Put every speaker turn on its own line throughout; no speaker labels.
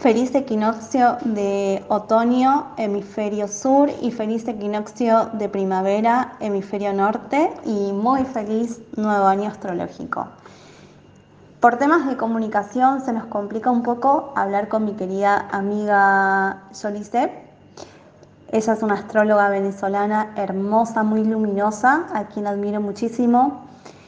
Feliz equinoccio de otoño, hemisferio sur, y feliz equinoccio de primavera, hemisferio norte, y muy feliz nuevo año astrológico. Por temas de comunicación se nos complica un poco hablar con mi querida amiga Yolice. Ella es una astróloga venezolana hermosa, muy luminosa, a quien admiro muchísimo.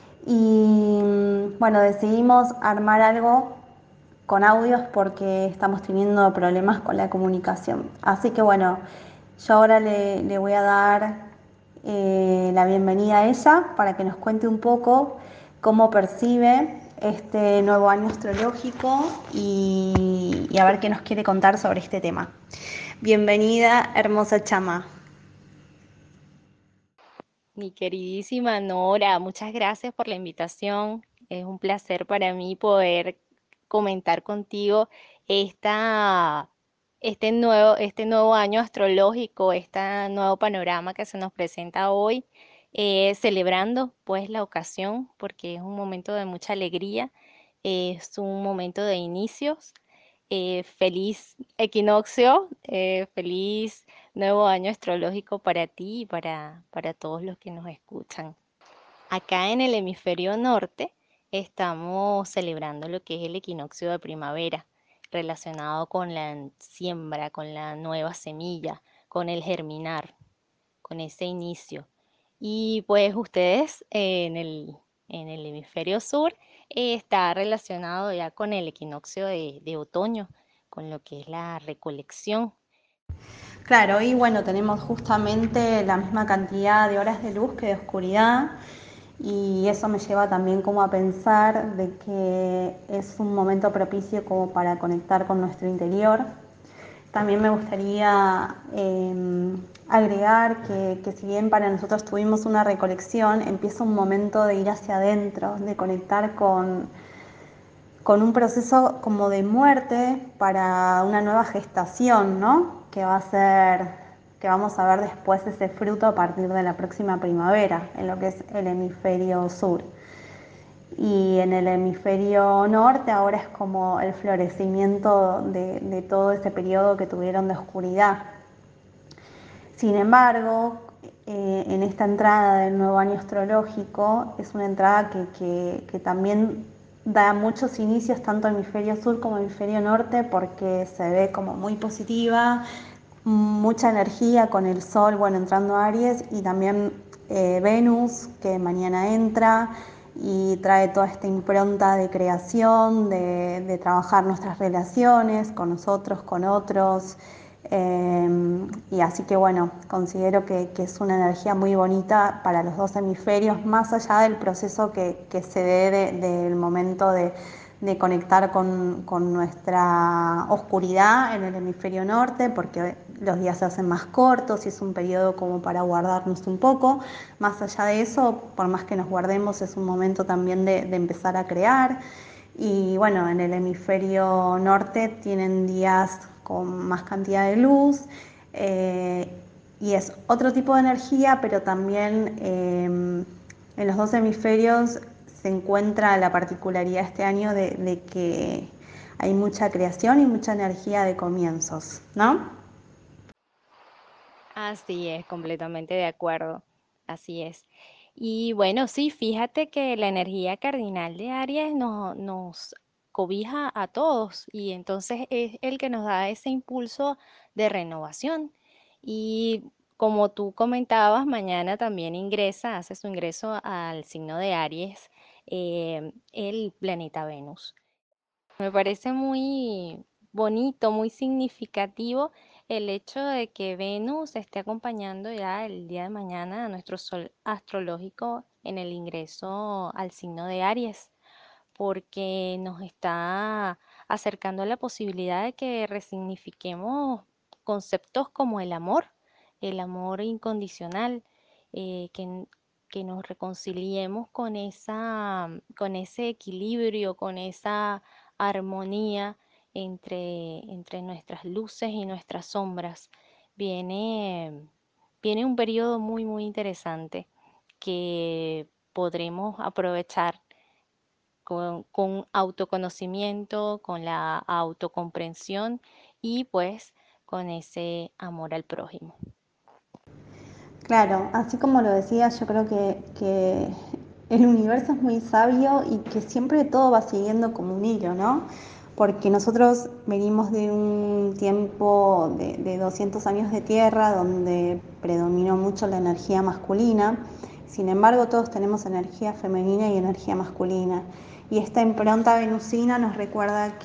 Y bueno, decidimos armar algo con audios porque estamos teniendo problemas con la comunicación. Así que bueno, yo ahora le voy a dar la bienvenida a ella para que nos cuente un poco cómo percibe este nuevo año astrológico y a ver qué nos quiere contar sobre este tema. Bienvenida, hermosa chama.
Mi queridísima Nora, muchas gracias por la invitación. Es un placer para mí poder comentar contigo esta, este nuevo año astrológico, este nuevo panorama que se nos presenta hoy, celebrando pues la ocasión porque es un momento de mucha alegría, es un momento de inicios. Feliz equinoccio, feliz nuevo año astrológico para ti y para todos los que nos escuchan. Acá en el hemisferio norte estamos celebrando lo que es el equinoccio de primavera, relacionado con la siembra, con la nueva semilla, con el germinar, con ese inicio. Y pues ustedes en el hemisferio sur está relacionado ya con el equinoccio de otoño, con lo que es la recolección.
Claro, y bueno, tenemos justamente la misma cantidad de horas de luz que de oscuridad, y eso me lleva también como a pensar de que es un momento propicio como para conectar con nuestro interior. También me gustaría agregar que si bien para nosotros tuvimos una recolección, empieza un momento de ir hacia adentro, de conectar con un proceso como de muerte para una nueva gestación, ¿no? Que va a ser, que vamos a ver después ese fruto a partir de la próxima primavera, en lo que es el hemisferio sur. Y en el hemisferio norte ahora es como el florecimiento de todo ese periodo que tuvieron de oscuridad. Sin embargo, en esta entrada del nuevo año astrológico es una entrada que también da muchos inicios tanto hemisferio sur como hemisferio norte porque se ve como muy positiva, mucha energía con el sol, bueno, entrando a Aries y también Venus que mañana entra y trae toda esta impronta de creación, de trabajar nuestras relaciones con nosotros, con otros. Y así que bueno, considero que es una energía muy bonita para los dos hemisferios, más allá del proceso que se dé del momento de conectar con nuestra oscuridad en el hemisferio norte, porque los días se hacen más cortos y es un periodo como para guardarnos un poco. Más allá de eso, por más que nos guardemos, es un momento también de empezar a crear. Y bueno, en el hemisferio norte tienen días con más cantidad de luz y es otro tipo de energía, pero también en los dos hemisferios se encuentra la particularidad este año de que hay mucha creación y mucha energía de comienzos, ¿no?
Así es, completamente de acuerdo. Así es. Y bueno, sí, fíjate que la energía cardinal de Aries nos cobija a todos y entonces es el que nos da ese impulso de renovación. Y como tú comentabas, mañana también hace su ingreso al signo de Aries, el planeta Venus. Me parece muy bonito, muy significativo el hecho de que Venus esté acompañando ya el día de mañana a nuestro sol astrológico en el ingreso al signo de Aries, porque nos está acercando a la posibilidad de que resignifiquemos conceptos como el amor incondicional, que nos reconciliemos con con ese equilibrio, con esa armonía entre nuestras luces y nuestras sombras. Viene, viene un periodo muy, muy interesante que podremos aprovechar con autoconocimiento, con la autocomprensión y pues con ese amor al prójimo.
Claro, así como lo decía, yo creo que el universo es muy sabio y que siempre todo va siguiendo como un hilo, ¿no? Porque nosotros venimos de un tiempo de 200 años de tierra donde predominó mucho la energía masculina, sin embargo todos tenemos energía femenina y energía masculina. Y esta impronta venusina nos recuerda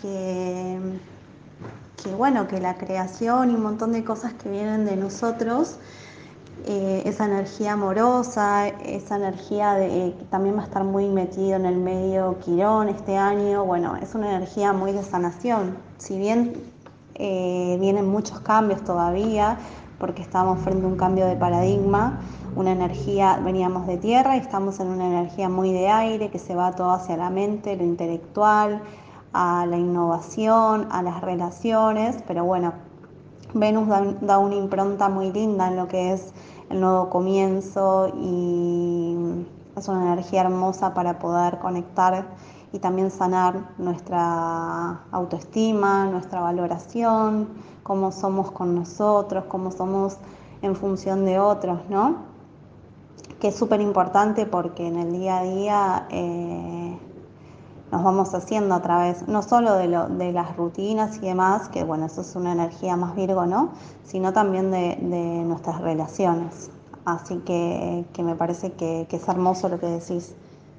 que bueno, que la creación y un montón de cosas que vienen de nosotros, esa energía amorosa, esa energía de, que también va a estar muy metido en el medio Quirón este año, bueno, es una energía muy de sanación. Si bien vienen muchos cambios todavía, porque estamos frente a un cambio de paradigma, una energía, veníamos de tierra y estamos en una energía muy de aire, que se va todo hacia la mente, lo intelectual, a la innovación, a las relaciones, pero bueno, Venus da una impronta muy linda en lo que es el nuevo comienzo y es una energía hermosa para poder conectar y también sanar nuestra autoestima, nuestra valoración, cómo somos con nosotros, cómo somos en función de otros, ¿no? Que es súper importante porque en el día a día nos vamos haciendo a través, no solo de las rutinas y demás, que bueno, eso es una energía más Virgo, ¿no? Sino también de nuestras relaciones. Así que me parece que es hermoso lo que decís.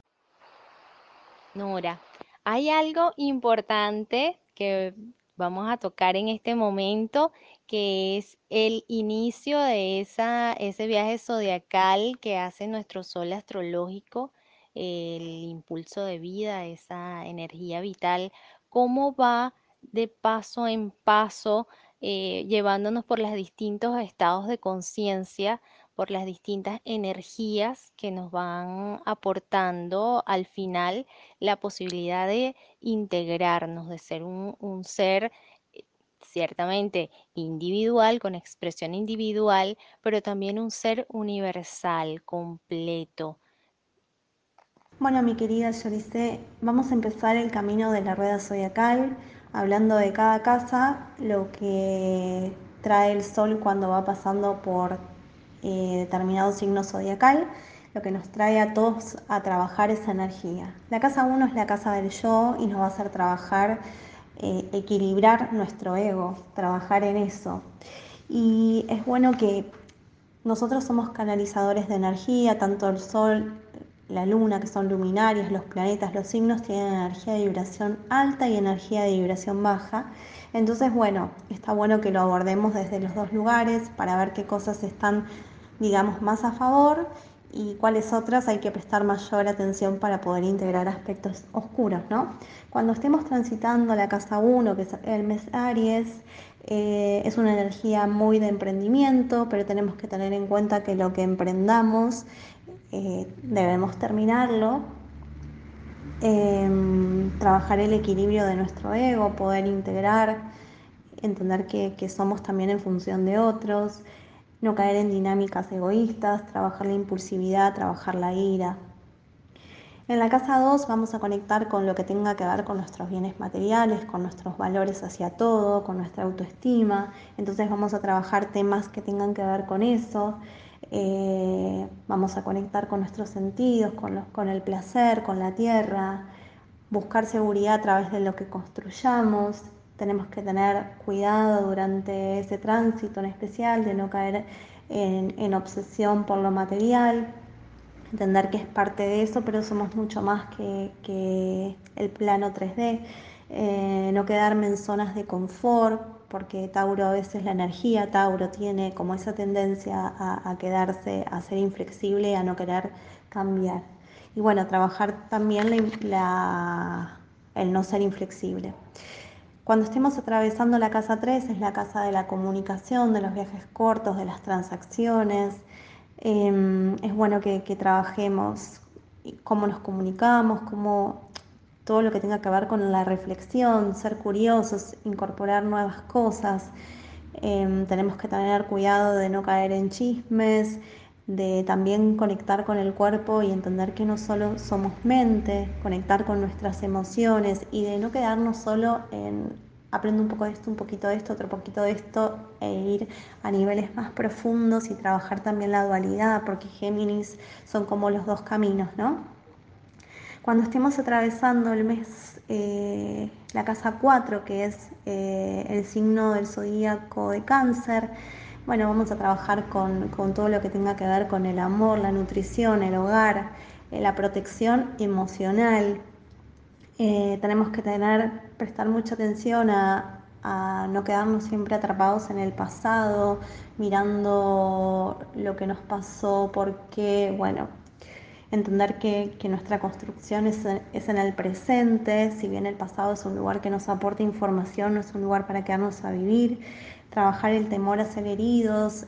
Nora, hay algo importante que vamos a tocar en este momento, que es el inicio de ese viaje zodiacal que hace nuestro sol astrológico, el impulso de vida, esa energía vital, cómo va de paso en paso, llevándonos por los distintos estados de conciencia, por las distintas energías que nos van aportando al final la posibilidad de integrarnos, de ser un ser ciertamente individual, con expresión individual, pero también un ser universal, completo.
Bueno, mi querida Yorice, vamos a empezar el camino de la rueda zodiacal, hablando de cada casa, lo que trae el sol cuando va pasando por determinado signo zodiacal, lo que nos trae a todos a trabajar esa energía. La casa uno es la casa del yo y nos va a hacer trabajar, equilibrar nuestro ego, trabajar en eso. Y es bueno que nosotros somos canalizadores de energía, tanto el Sol, la Luna, que son luminarias, los planetas, los signos, tienen energía de vibración alta y energía de vibración baja. Entonces, bueno, está bueno que lo abordemos desde los dos lugares para ver qué cosas están, digamos, más a favor y cuáles otras hay que prestar mayor atención para poder integrar aspectos oscuros, ¿no? Cuando estemos transitando la casa uno, que es el mes Aries, es una energía muy de emprendimiento, pero tenemos que tener en cuenta que lo que emprendamos debemos terminarlo. Trabajar el equilibrio de nuestro ego, poder integrar, entender que somos también en función de otros, no caer en dinámicas egoístas, trabajar la impulsividad, trabajar la ira. En la casa 2 vamos a conectar con lo que tenga que ver con nuestros bienes materiales, con nuestros valores hacia todo, con nuestra autoestima. Entonces vamos a trabajar temas que tengan que ver con eso. Vamos a conectar con nuestros sentidos, con el placer, con la tierra, buscar seguridad a través de lo que construyamos. Tenemos que tener cuidado durante ese tránsito en especial de no caer en obsesión por lo material, entender que es parte de eso, pero somos mucho más que el plano 3D, no quedarme en zonas de confort, porque Tauro a veces la energía, Tauro tiene como esa tendencia a quedarse, a ser inflexible, a no querer cambiar. Y bueno, trabajar también el no ser inflexible. Cuando estemos atravesando la casa 3 es la casa de la comunicación, de los viajes cortos, de las transacciones. Es bueno que trabajemos cómo nos comunicamos, cómo todo lo que tenga que ver con la reflexión, ser curiosos, incorporar nuevas cosas. Tenemos que tener cuidado de no caer en chismes, de también conectar con el cuerpo y entender que no solo somos mente, conectar con nuestras emociones y de no quedarnos solo en aprendo un poco de esto, un poquito de esto, otro poquito de esto e ir a niveles más profundos y trabajar también la dualidad, porque Géminis son como los dos caminos, ¿no? Cuando estemos atravesando el mes, la casa 4 que es el signo del zodíaco de cáncer, bueno, vamos a trabajar con todo lo que tenga que ver con el amor, la nutrición, el hogar, la protección emocional. Tenemos que prestar mucha atención a no quedarnos siempre atrapados en el pasado, mirando lo que nos pasó, porque, bueno, entender que nuestra construcción es en el presente, si bien el pasado es un lugar que nos aporta información, no es un lugar para quedarnos a vivir, trabajar el temor a ser heridos,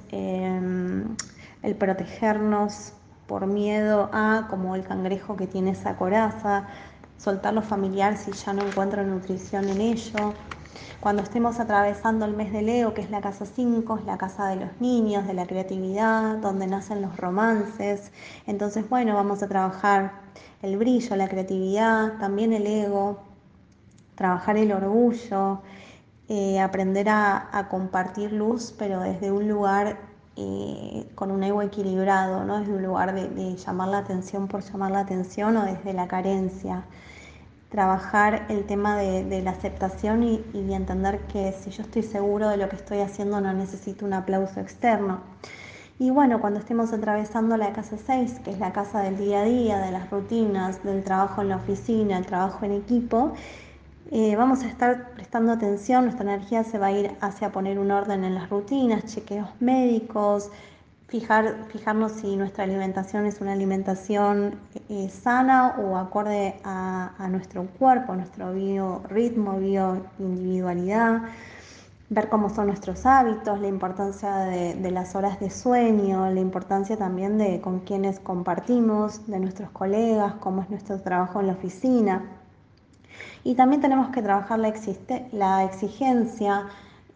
el protegernos por miedo a, como el cangrejo que tiene esa coraza, soltar lo familiar si ya no encuentro nutrición en ello. Cuando estemos atravesando el mes de Leo, que es la casa 5, es la casa de los niños, de la creatividad, donde nacen los romances. Entonces, bueno, vamos a trabajar el brillo, la creatividad, también el ego, trabajar el orgullo, aprender a compartir luz, pero desde un lugar con un ego equilibrado, no desde un lugar de llamar la atención por llamar la atención o desde la carencia. Trabajar el tema de la aceptación y entender que si yo estoy seguro de lo que estoy haciendo no necesito un aplauso externo. Y bueno, cuando estemos atravesando la casa 6, que es la casa del día a día, de las rutinas, del trabajo en la oficina, el trabajo en equipo, vamos a estar prestando atención, nuestra energía se va a ir hacia poner un orden en las rutinas, chequeos médicos, fijarnos si nuestra alimentación es una alimentación sana o acorde a nuestro cuerpo, a nuestro biorritmo, bioindividualidad, ver cómo son nuestros hábitos, la importancia de las horas de sueño, la importancia también de con quienes compartimos, de nuestros colegas, cómo es nuestro trabajo en la oficina. Y también tenemos que trabajar la exigencia,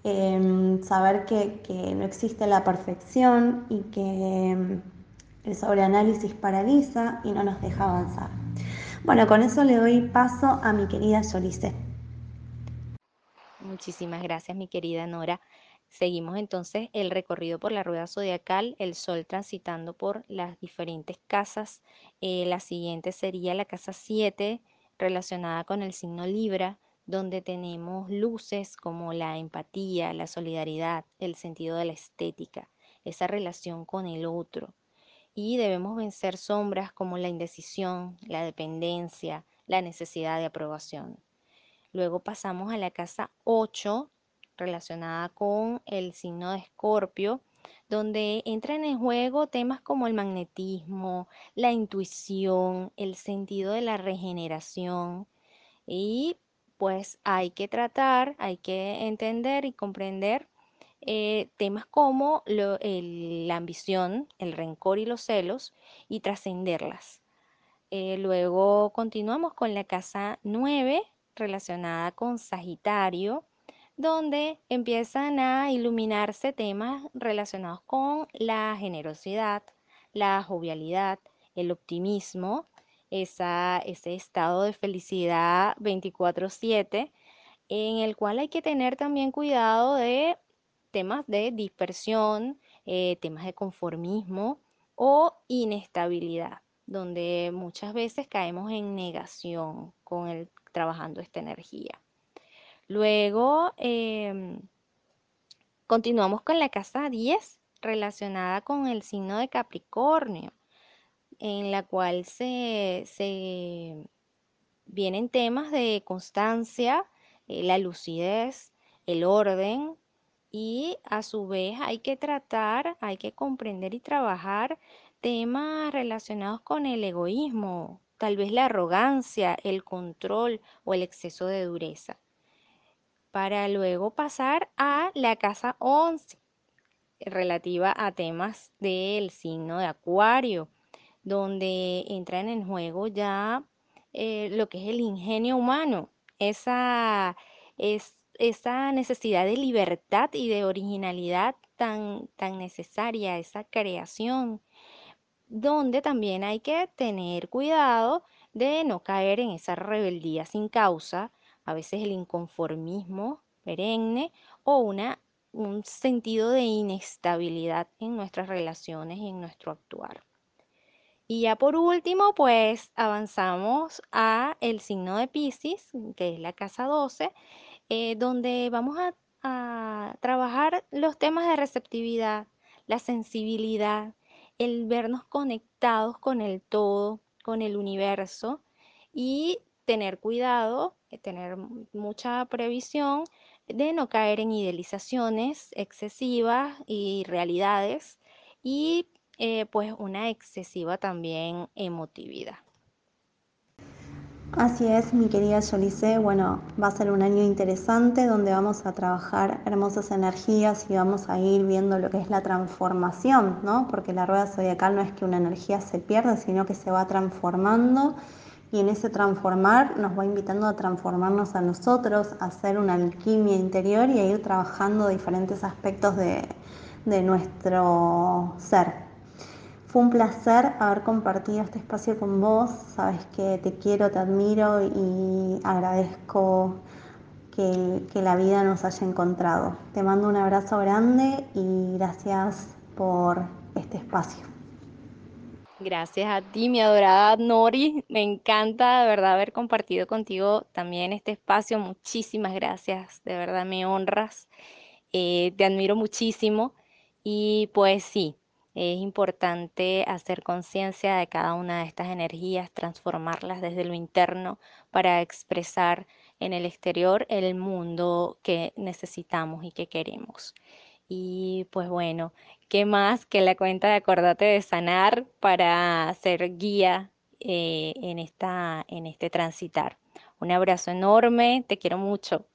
saber que no existe la perfección y que el sobreanálisis paraliza y no nos deja avanzar. Bueno, con eso le doy paso a mi querida Yolice.
Muchísimas gracias, mi querida Nora. Seguimos entonces el recorrido por la rueda zodiacal, el sol transitando por las diferentes casas. La siguiente sería la casa 7, relacionada con el signo Libra, donde tenemos luces como la empatía, la solidaridad, el sentido de la estética, esa relación con el otro. Y debemos vencer sombras como la indecisión, la dependencia, la necesidad de aprobación. Luego pasamos a la casa 8, relacionada con el signo de Escorpio, donde entran en juego temas como el magnetismo, la intuición, el sentido de la regeneración y pues hay que tratar, hay que entender y comprender temas como la ambición, el rencor y los celos y trascenderlas. Luego continuamos con la casa 9 relacionada con Sagitario, donde empiezan a iluminarse temas relacionados con la generosidad, la jovialidad, el optimismo, ese estado de felicidad 24/7, en el cual hay que tener también cuidado de temas de dispersión, temas de conformismo o inestabilidad, donde muchas veces caemos en negación trabajando esta energía. Luego continuamos con la casa 10 relacionada con el signo de Capricornio, en la cual se vienen temas de constancia, la lucidez, el orden y a su vez hay que tratar, hay que comprender y trabajar temas relacionados con el egoísmo, tal vez la arrogancia, el control o el exceso de dureza, para luego pasar a la casa 11 relativa a temas del signo de Acuario, donde entran en juego ya lo que es el ingenio humano, esa necesidad de libertad y de originalidad tan necesaria, esa creación. donde también hay que tener cuidado de no caer en esa rebeldía sin causa, a veces el inconformismo perenne o un sentido de inestabilidad en nuestras relaciones y en nuestro actuar. Y ya por último, pues avanzamos a el signo de Piscis, que es la casa 12, donde vamos a trabajar los temas de receptividad, la sensibilidad, el vernos conectados con el todo, con el universo y tener cuidado, tener mucha previsión de no caer en idealizaciones excesivas y realidades y pues una excesiva también emotividad.
Así es, mi querida Yolice. Bueno, va a ser un año interesante donde vamos a trabajar hermosas energías y vamos a ir viendo lo que es la transformación, ¿no? Porque la rueda zodiacal no es que una energía se pierda, sino que se va transformando y en ese transformar nos va invitando a transformarnos a nosotros, a hacer una alquimia interior y a ir trabajando diferentes aspectos de nuestro ser. Fue un placer haber compartido este espacio con vos. Sabes que te quiero, te admiro y agradezco que la vida nos haya encontrado. Te mando un abrazo grande y gracias por este espacio.
Gracias a ti, mi adorada Nori. Me encanta de verdad haber compartido contigo también este espacio. Muchísimas gracias, de verdad me honras. Te admiro muchísimo y pues sí, es importante hacer conciencia de cada una de estas energías, transformarlas desde lo interno para expresar en el exterior el mundo que necesitamos y que queremos. Y pues bueno, ¿qué más que la cuenta de Acordate de Sanar para ser guía en este transitar? Un abrazo enorme, te quiero mucho.